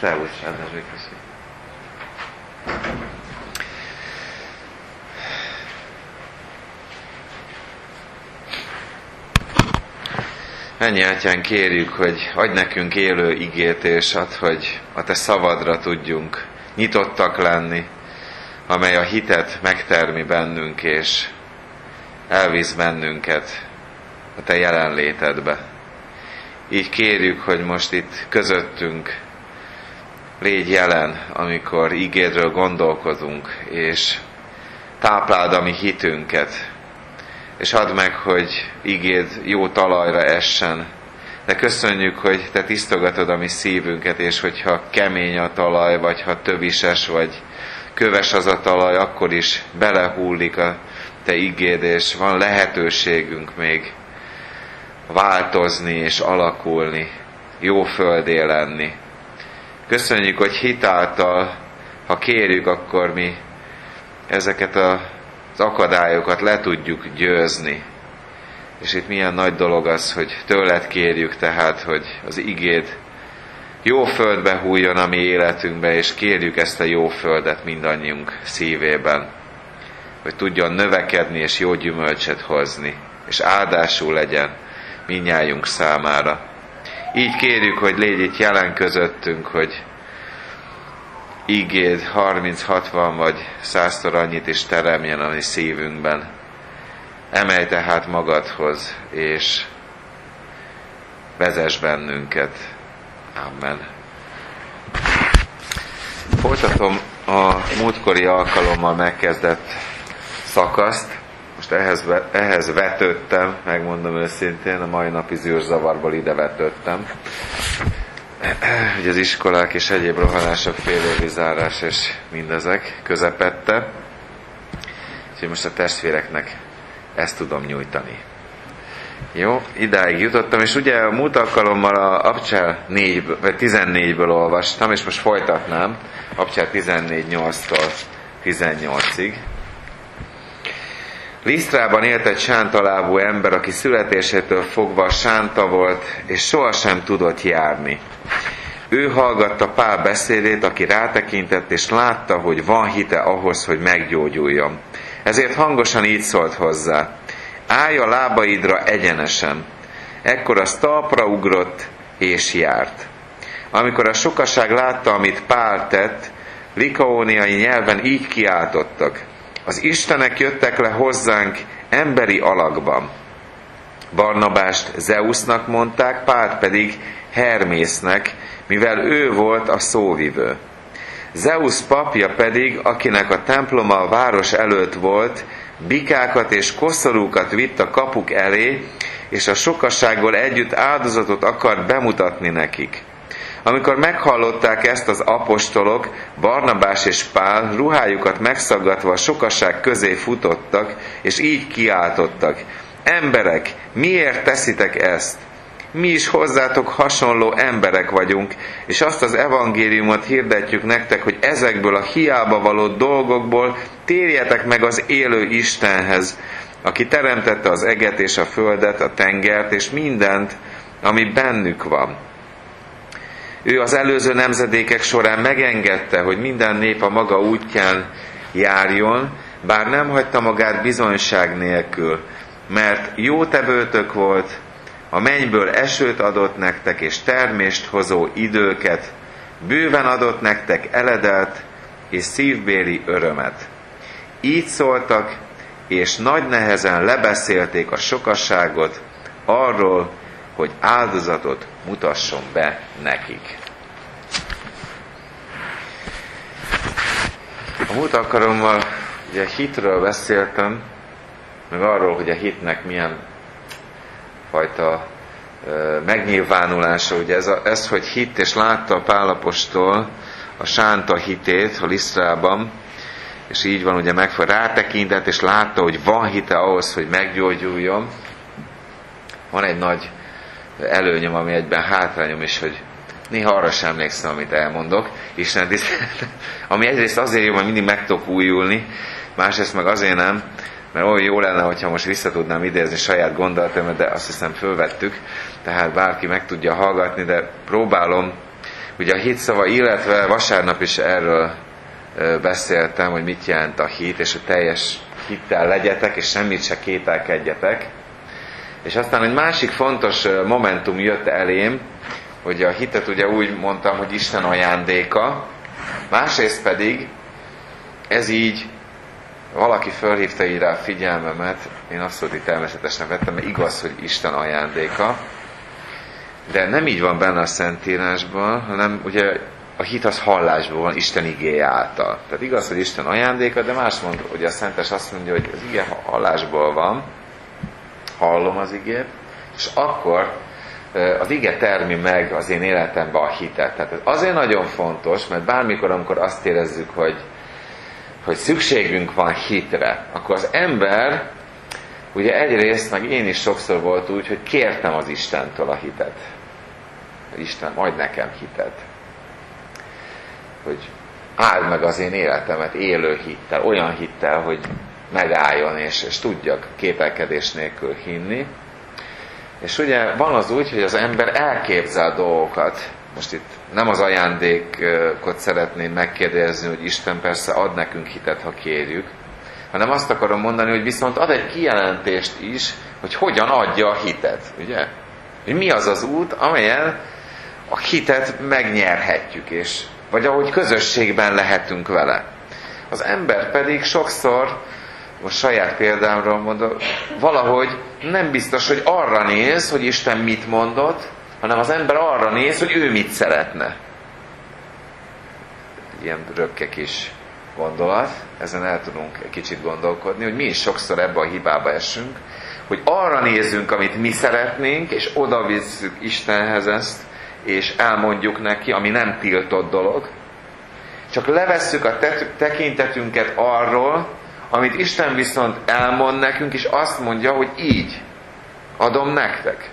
Szervusz, András, köszönjük. Mennyi Atyán, kérjük, hogy adj nekünk élő igét, és add, hogy a Te szavadra tudjunk nyitottak lenni, amely a hitet megtermi bennünk, és elvisz bennünket a Te jelenlétedbe. Így kérjük, hogy most itt közöttünk légy jelen, amikor igédről gondolkozunk, és tápláld a mi hitünket, és add meg, hogy igéd jó talajra essen. De köszönjük, hogy Te tisztogatod a mi szívünket, és hogyha kemény a talaj, vagy ha tövises, vagy köves az a talaj, akkor is belehullik a Te igéd, és van lehetőségünk még változni és alakulni, jó földé lenni. Köszönjük, hogy hitáltal, ha kérjük, akkor mi ezeket az akadályokat le tudjuk győzni. És itt milyen nagy dolog az, hogy tőled kérjük tehát, hogy az igéd jó földbe hújjon a mi életünkbe, és kérjük ezt a jó földet mindannyiunk szívében, hogy tudjon növekedni és jó gyümölcset hozni, és áldásul legyen mindnyájunk számára. Így kérjük, hogy légy itt jelen közöttünk, hogy ígéd 30-60 vagy 100-szor annyit is teremjen a mi szívünkben. Emelj tehát magadhoz, és vezess bennünket. Amen. Folytatom a múltkori alkalommal megkezdett szakaszt. Most ehhez vetődtem, megmondom őszintén, a mai napi zűrzavarból ide vetődtem. Ugye az iskolák és egyéb rohanások, félévi zárás és mindezek közepette. Úgyhogy most a testvéreknek ezt tudom nyújtani. Jó, idáig jutottam, és ugye a múlt alkalommal a Abcsel 14-ből olvastam, és most folytatnám, Abcsel 14:8-tól 18-ig. Lisztrában élt egy sántalábú ember, aki születésétől fogva sánta volt, és sohasem tudott járni. Ő hallgatta Pál beszédét, aki rátekintett, és látta, hogy van hite ahhoz, hogy meggyógyuljon. Ezért hangosan így szólt hozzá: állj a lábaidra egyenesen. Ekkor az talpra ugrott, és járt. Amikor a sokaság látta, amit Pál tett, likaóniai nyelven így kiáltottak: az istenek jöttek le hozzánk emberi alakban. Barnabást Zeusnak mondták, Pált pedig Hermésznek, mivel ő volt a szóvivő. Zeus papja pedig, akinek a temploma a város előtt volt, bikákat és koszorúkat vitt a kapuk elé, és a sokasággal együtt áldozatot akart bemutatni nekik. Amikor meghallották ezt az apostolok, Barnabás és Pál ruhájukat megszaggatva a sokaság közé futottak, és így kiáltottak: emberek, miért teszitek ezt? Mi is hozzátok hasonló emberek vagyunk, és azt az evangéliumot hirdetjük nektek, hogy ezekből a hiába való dolgokból térjetek meg az élő Istenhez, aki teremtette az eget és a földet, a tengert és mindent, ami bennük van. Ő az előző nemzedékek során megengedte, hogy minden nép a maga útján járjon, bár nem hagyta magát bizonyság nélkül, mert jó tevőtök volt, a mennyből esőt adott nektek és termést hozó időket, bőven adott nektek eledelt és szívbéli örömet. Így szóltak, és nagy nehezen lebeszélték a sokasságot arról, hogy áldozatot mutasson be nekik. A múlt alkalommal ugye hitről beszéltem, meg arról, hogy a hitnek milyen fajta megnyilvánulása. Ugye ez, hogy hitt, és látta Pál apostol a sánta hitét a Lisztrában, és így van, ugye rátekintett, és látta, hogy van hite ahhoz, hogy meggyógyuljon. Van egy nagy előnyöm, ami egyben hátrányom is, hogy néha arra sem emlékszem, amit elmondok, Isten tisztelet, ami egyrészt azért jó, mert mindig meg tudok újulni, másrészt meg azért nem, mert olyan jó lenne, hogyha most vissza tudnám idézni saját gondolatomat, de azt hiszem fölvettük, tehát bárki meg tudja hallgatni, de próbálom Ugye a hit szava, illetve vasárnap is erről beszéltem, hogy mit jelent a hit, és hogy teljes hittel legyetek, és semmit se kételkedjetek. És aztán egy másik fontos momentum jött elém, hogy a hitet ugye úgy mondtam, hogy Isten ajándéka, másrészt pedig ez így, valaki fölhívta így rá a figyelmemet, én abszolút így természetesen vettem, mert igaz, hogy Isten ajándéka, de nem így van benne a Szentírásban, hanem ugye a hit az hallásból van, Isten igéje által. Tehát igaz, hogy Isten ajándéka, de más mond, ugye a Szentes azt mondja, hogy az ige hallásból van, hallom az igét, és akkor az ige termi meg az én életemben a hitet. Tehát ez azért nagyon fontos, mert bármikor, amikor azt érezzük, hogy szükségünk van hitre, akkor az ember, ugye egyrészt, meg én is sokszor volt úgy, hogy kértem az Istentől a hitet. Isten, adj nekem hitet. Hogy áld meg az én életemet élő hittel, olyan hittel, hogy megálljon, és tudjak kételkedés nélkül hinni. És ugye van az úgy, hogy az ember elképzel dolgokat. Most itt nem az ajándékot szeretném megkérdezni, hogy Isten persze ad nekünk hitet, ha kérjük, hanem azt akarom mondani, hogy viszont ad egy kijelentést is, hogy hogyan adja a hitet, ugye? Hogy mi az az út, amelyen a hitet megnyerhetjük, vagy ahogy közösségben lehetünk vele. Az ember pedig sokszor, most saját példámról mondom, valahogy nem biztos, hogy arra néz, hogy Isten mit mondott, hanem az ember arra néz, hogy ő mit szeretne. Ilyen röpke kis gondolat, ezen el tudunk egy kicsit gondolkodni, hogy mi is sokszor ebbe a hibába esünk, hogy arra nézzünk, amit mi szeretnénk, és oda visszük Istenhez ezt, és elmondjuk neki, ami nem tiltott dolog. Csak levesszük a tekintetünket arról, amit Isten viszont elmond nekünk, és azt mondja, hogy így adom nektek.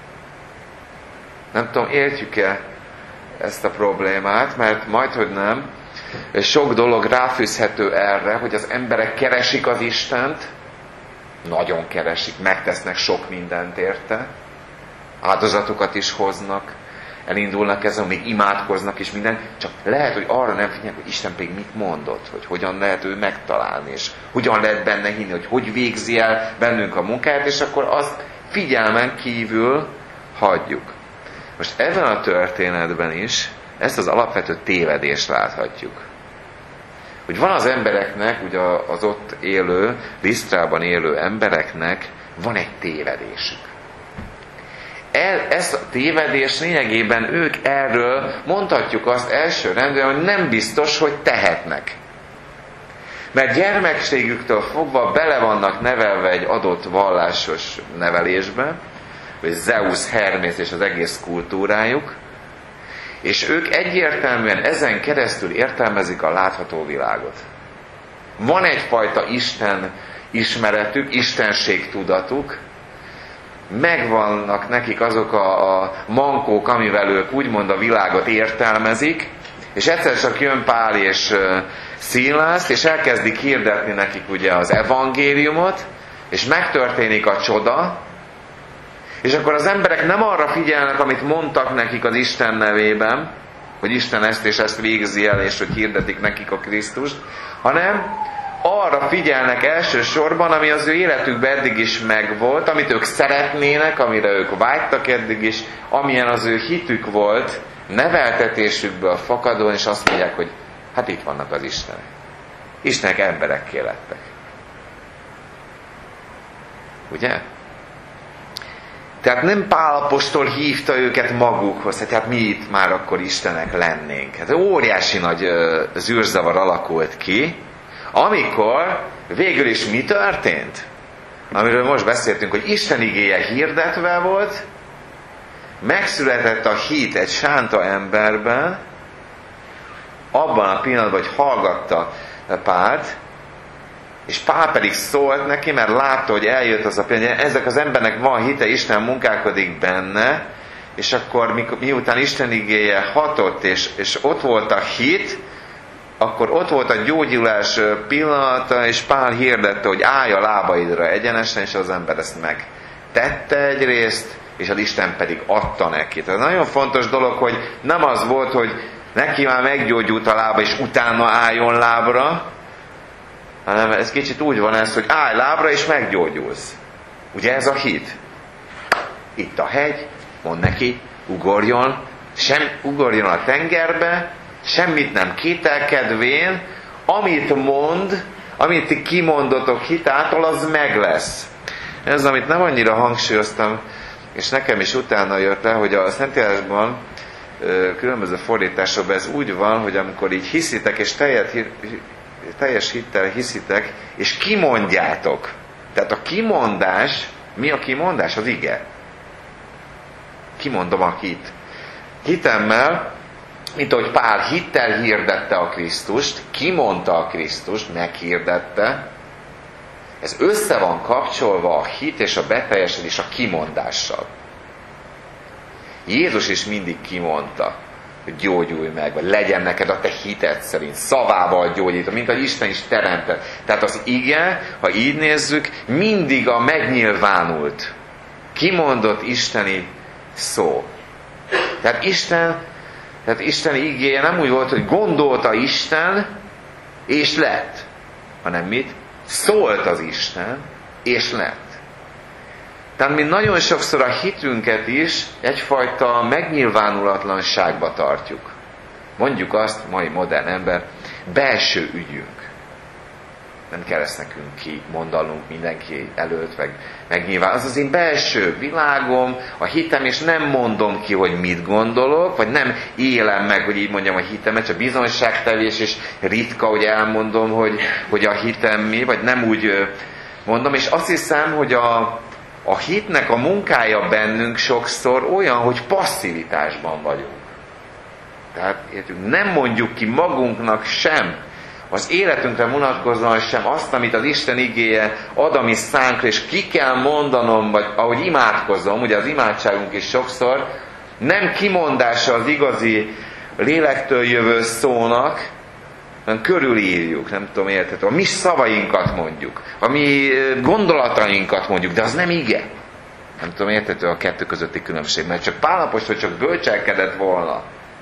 Nem tudom, értjük-e ezt a problémát, mert majdhogy nem, sok dolog ráfűzhető erre, hogy az emberek keresik az Istent, nagyon keresik, megtesznek sok mindent érte, áldozatokat is hoznak, elindulnak ezen, még imádkoznak is minden, csak lehet, hogy arra nem figyelnek, hogy Isten pedig mit mondott, hogy hogyan lehet ő megtalálni, és hogyan lehet benne hinni, hogy végzi el bennünk a munkáját, és akkor azt figyelmen kívül hagyjuk. Most ebben a történetben is ezt az alapvető tévedést láthatjuk. Hogy van az embereknek, ugye az ott élő, Lisztrában élő embereknek van egy tévedésük. Ez a tévedés lényegében ők erről mondhatjuk azt elsőrendben, hogy nem biztos, hogy tehetnek. Mert gyermekségüktől fogva bele vannak nevelve egy adott vallásos nevelésbe, vagy Zeus, Hermész és az egész kultúrájuk, és ők egyértelműen ezen keresztül értelmezik a látható világot. Van egyfajta Isten ismeretük, istenség tudatuk, megvannak nekik azok a mankók, amivel ők úgymond a világot értelmezik, és egyszer csak jön Pál és Szilász, és elkezdik hirdetni nekik ugye az evangéliumot, és megtörténik a csoda, és akkor az emberek nem arra figyelnek, amit mondtak nekik az Isten nevében, hogy Isten ezt és ezt végzi el, és hogy hirdetik nekik a Krisztust, hanem arra figyelnek elsősorban, ami az ő életükben eddig is megvolt, amit ők szeretnének, amire ők vágytak eddig is, amilyen az ő hitük volt, neveltetésükből fakadóan, és azt mondják, hogy hát itt vannak az Istenek. Istenek emberekké lettek. Ugye? Tehát nem Pál apostol hívta őket magukhoz, hát mi itt már akkor Istenek lennénk. Hát óriási nagy zűrzavar alakult ki, amikor végül is mi történt? Amiről most beszéltünk, hogy Isten igéje hirdetve volt, megszületett a hit egy sánta emberben, abban a pillanatban, hogy hallgatta Pált, és Pál pedig szólt neki, mert látta, hogy eljött az a pillanat, ezek az embernek van hite, Isten munkálkodik benne, és akkor miután Isten igéje hatott, és ott volt a hit, akkor ott volt a gyógyulás pillanata, és Pál hirdette, hogy állj a lábaidra egyenesen, és az ember ezt megtette egyrészt, és az Isten pedig adta neki. Tehát nagyon fontos dolog, hogy nem az volt, hogy neki már meggyógyult a lába, és utána álljon lábra, hanem ez kicsit úgy van ez, hogy állj lábra, és meggyógyulsz. Ugye ez a hit? Itt a hegy, mond neki, ugorjon a tengerbe, semmit nem kételkedvén, amit mond, amit ti kimondotok hitától, az meg lesz. Ez, amit nem annyira hangsúlyoztam, és nekem is utána jött le, hogy a Szentírásban különböző fordításokban ez úgy van, hogy amikor így hiszitek, és teljes hittel hiszitek, és kimondjátok. Tehát a kimondás, mi a kimondás? Az ige. Kimondom a hit. Hitemmel, mint ahogy Pál hittel hirdette a Krisztust, kimondta a Krisztust, meghirdette, ez össze van kapcsolva a hit és a beteljesedés a kimondással. Jézus is mindig kimondta, hogy gyógyulj meg, vagy legyen neked a te hited szerint, szavával gyógyít, mint ahogy Isten is teremtett. Tehát az ige, ha így nézzük, mindig a megnyilvánult, kimondott isteni szó. Tehát Isten igéje nem úgy volt, hogy gondolta Isten, és lett, hanem mit? Szólt az Isten, és lett. Tehát mi nagyon sokszor a hitünket is egyfajta megnyilvánulatlanságba tartjuk. Mondjuk azt, mai modern ember, belső ügyünk. Nem kell ezt nekünk kimondanunk mindenki előtt, megnyilván. Az én belső világom, a hitem, és nem mondom ki, hogy mit gondolok, vagy nem élem meg, hogy így mondjam a hitemet, csak bizonyságtevés, és ritka, hogy elmondom, hogy a hitem mi, vagy nem úgy mondom. És azt hiszem, hogy a hitnek a munkája bennünk sokszor olyan, hogy passzivitásban vagyunk. Tehát nem mondjuk ki magunknak sem, az életünkre vonatkozóan sem azt, amit az Isten igéje ad a mi szánkra, és ki kell mondanom, vagy ahogy imádkozom, ugye az imádságunk is sokszor nem kimondása az igazi lélektől jövő szónak, hanem körülírjuk, nem tudom, érthető. A mi szavainkat mondjuk, a mi gondolatainkat mondjuk, de az nem ige. Nem tudom, érthető a kettő közötti különbség, mert csak Pál apostol csak bölcselkedett volna.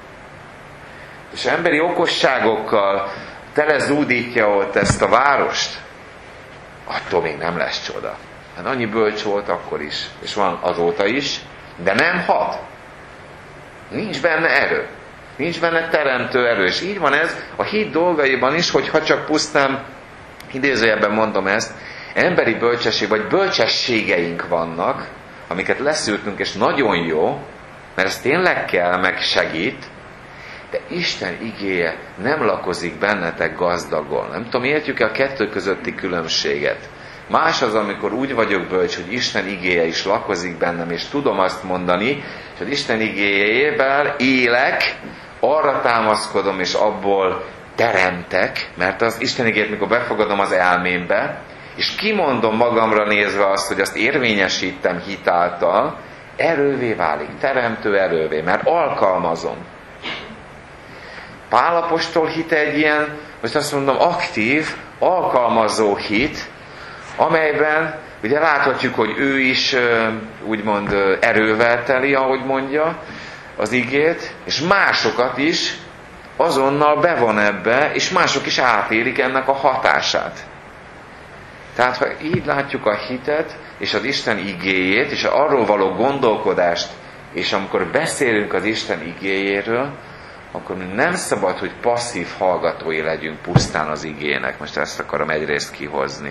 És emberi okosságokkal telezúdítja ott ezt a várost, attól még nem lesz csoda. Hát annyi bölcs volt akkor is, és van azóta is, de nem hat. Nincs benne erő. Nincs benne teremtő erő. És így van ez a hit dolgaiban is, hogyha csak pusztán, idézőjelben mondom ezt, emberi bölcsesség, vagy bölcsességeink vannak, amiket leszűrtünk, és nagyon jó, mert ez tényleg kell, meg segít, de Isten igéje nem lakozik bennetek gazdagon. Nem tudom, értjük-e a kettő közötti különbséget? Más az, amikor úgy vagyok bölcs, hogy Isten igéje is lakozik bennem, és tudom azt mondani, és az Isten igéjével élek, arra támaszkodom, és abból teremtek, mert az Isten igéjét, mikor befogadom az elmémbe, és kimondom magamra nézve azt, hogy azt érvényesítem hitáltal, erővé válik, teremtő erővé, mert alkalmazom. Pál apostol hit egy ilyen, most azt mondom, aktív, alkalmazó hit, amelyben ugye láthatjuk, hogy ő is úgymond erővel teli, ahogy mondja az igét, és másokat is azonnal bevon ebbe, és mások is átélik ennek a hatását. Tehát, ha így látjuk a hitet, és az Isten igéjét, és arról való gondolkodást, és amikor beszélünk az Isten igéjéről, akkor nem szabad, hogy passzív hallgatói legyünk pusztán az igének. Most ezt akarom egyrészt kihozni.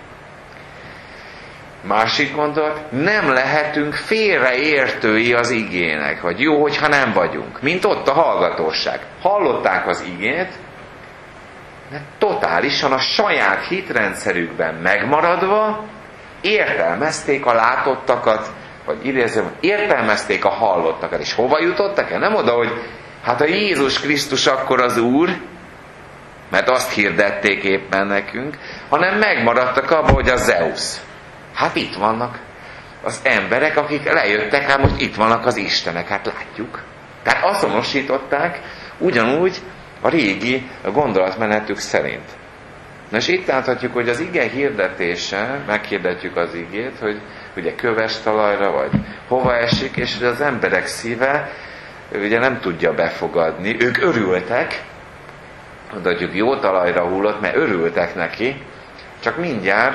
Másik gondolat, nem lehetünk félreértői az igének, vagy jó, hogyha nem vagyunk. Mint ott a hallgatóság. Hallották az igét, de totálisan a saját hitrendszerükben megmaradva értelmezték a látottakat, vagy idézően, értelmezték a hallottakat. És hova jutottak el? Nem oda, hogy hát a Jézus Krisztus akkor az Úr, mert azt hirdették éppen nekünk, hanem megmaradtak abban, hogy a Zeusz. Hát itt vannak az emberek, akik lejöttek, hát most itt vannak az Istenek, hát látjuk. Tehát azonosították ugyanúgy a régi gondolatmenetük szerint. Na és itt láthatjuk, hogy az ige hirdetése, meghirdetjük az igét, ugye köves talajra, vagy hova esik, és az emberek szíve ugye nem tudja befogadni. Ők örültek, mondjuk jó talajra hullott, mert örültek neki, csak mindjárt,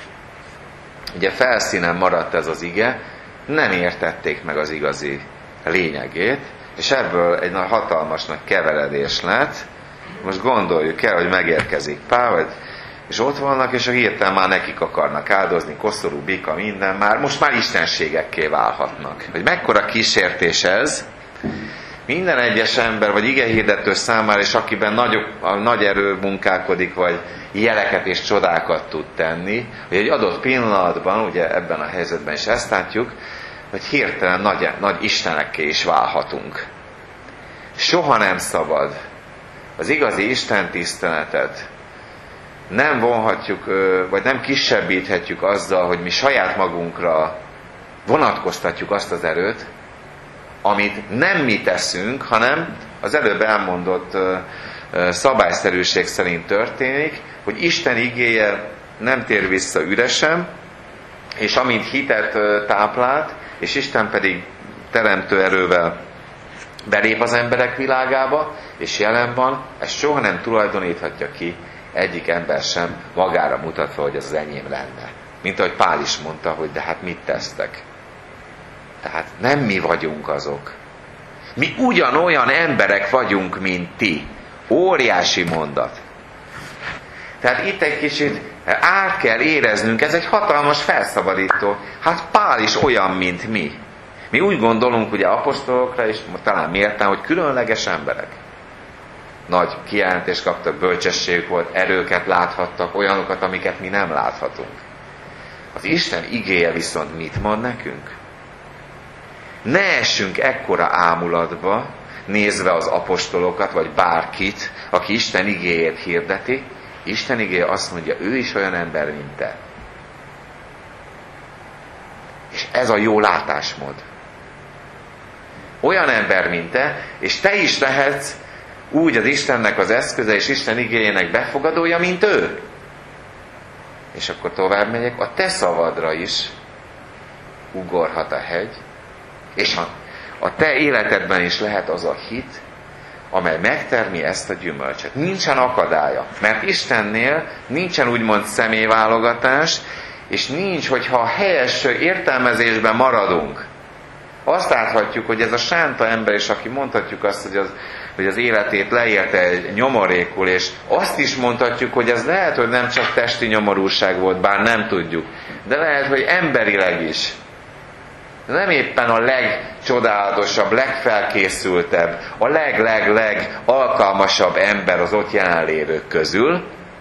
ugye felszínen maradt ez az ige, nem értették meg az igazi lényegét, és ebből egy hatalmas nagy keveredés lett. Most gondoljuk el, hogy megérkezik Pál, és ott vannak, és a hirtelen már nekik akarnak áldozni, koszorú, bika, minden, most már istenségekké válhatnak. Hogy mekkora kísértés ez, minden egyes ember, vagy igehirdető számára, és akiben nagy erő munkálkodik, vagy jeleket és csodákat tud tenni, hogy egy adott pillanatban, ugye ebben a helyzetben is ezt látjuk, hogy hirtelen nagy istenekké is válhatunk. Soha nem szabad az igazi Isten tiszteletet nem vonhatjuk, vagy nem kisebbíthetjük azzal, hogy mi saját magunkra vonatkoztatjuk azt az erőt, amit nem mi teszünk, hanem az előbb elmondott szabályszerűség szerint történik, hogy Isten igéje nem tér vissza üresen, és amint hitet táplált, és Isten pedig teremtő erővel belép az emberek világába, és jelen van, ezt soha nem tulajdoníthatja ki egyik ember sem magára mutatva, hogy ez az enyém lenne. Mint ahogy Pál is mondta, hogy de hát mit tesztek? Tehát nem mi vagyunk azok. Mi ugyanolyan emberek vagyunk, mint ti. Óriási mondat. Tehát itt egy kicsit át kell éreznünk, ez egy hatalmas felszabadító. Hát Pál is olyan, mint mi. Mi úgy gondolunk ugye apostolokra, és talán méltán, hogy különleges emberek. Nagy kijelentést kaptak, bölcsességük volt, erőket láthattak, olyanokat, amiket mi nem láthatunk. Az Isten igéje viszont mit mond nekünk? Ne essünk ekkora ámulatba, nézve az apostolokat, vagy bárkit, aki Isten igéjét hirdeti. Isten igéje azt mondja, ő is olyan ember, mint te. És ez a jó látásmód. Olyan ember, mint te, és te is lehetsz úgy az Istennek az eszköze, és Isten igéjének befogadója, mint ő. És akkor tovább megyek, a te szavadra is ugorhat a hegy, és a te életedben is lehet az a hit, amely megtermi ezt a gyümölcsöt. Nincsen akadálya, mert Istennél nincsen úgymond személyválogatás, és nincs, hogyha a helyes értelmezésben maradunk. Azt láthatjuk, hogy ez a sánta ember, és aki mondhatjuk azt, hogy az életét leélte egy nyomorékul, és azt is mondhatjuk, hogy ez lehet, hogy nem csak testi nyomorúság volt, bár nem tudjuk, de lehet, hogy emberileg is. Nem éppen a legcsodálatosabb, legfelkészültebb, a leg alkalmasabb ember az ott jelenlévők közül.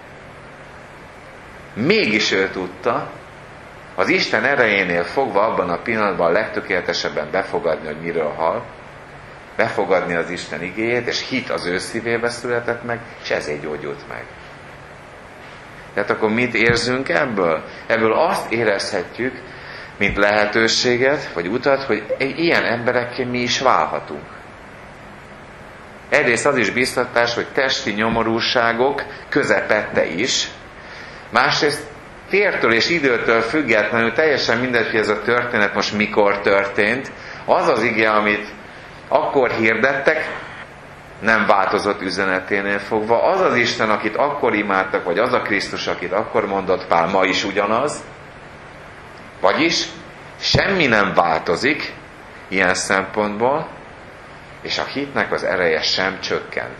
Mégis ő tudta, az Isten erejénél fogva abban a pillanatban a legtökéletesebben befogadni, hogy miről hall, befogadni az Isten igéjét, és hit az ő szívébe született meg, és ezért gyógyult meg. Tehát akkor mit érzünk ebből? Ebből azt érezhetjük, mint lehetőséget, vagy utat, hogy ilyen emberekké mi is válhatunk. Egyrészt az is biztatás, hogy testi nyomorúságok közepette is, másrészt tértől és időtől függetlenül, teljesen mindegy, hogy ez a történet most mikor történt, az az ige, amit akkor hirdettek, nem változott üzeneténél fogva. Az az Isten, akit akkor imádtak, vagy az a Krisztus, akit akkor mondott Pál, ma is ugyanaz. Vagyis semmi nem változik ilyen szempontból, és a hitnek az ereje sem csökkent.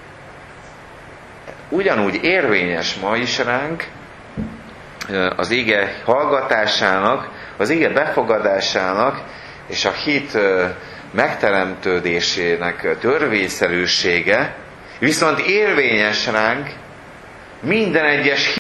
Ugyanúgy érvényes ma is ránk az ige hallgatásának, az ige befogadásának és a hit megteremtődésének törvényszerűsége, viszont érvényes ránk minden egyes